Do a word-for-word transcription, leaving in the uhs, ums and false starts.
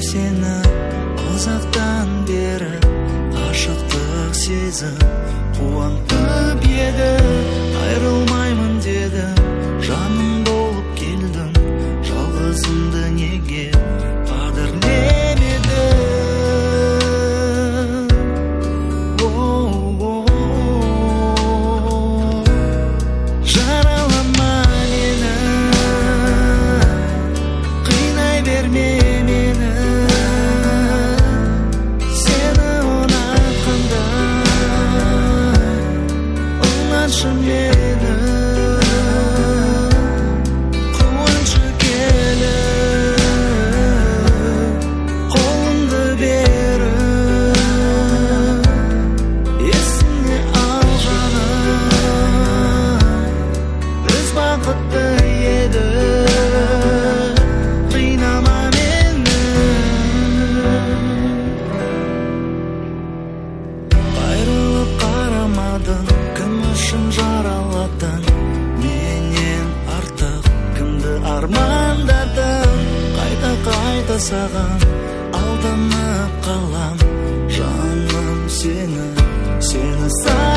сені ұзақтан бері, ғашықтық сезім қуантып еді. Айрылмаймын дедім, жаным болып келдім, жалғызымды неге қадірлемедің? Жаралама мені, қинай берме мені, сені ұнатқанда ұнатшы мені. Қуантшы келіп, қолыңды беріп, есіңе ал жаным, біз бақытты едік, қинама мені. Айрылып қарамадың, кім үшін жараладың, менен артық кімді армандадың? Қайта-қайта саған алданып қалам, жаным сені, сені сағынып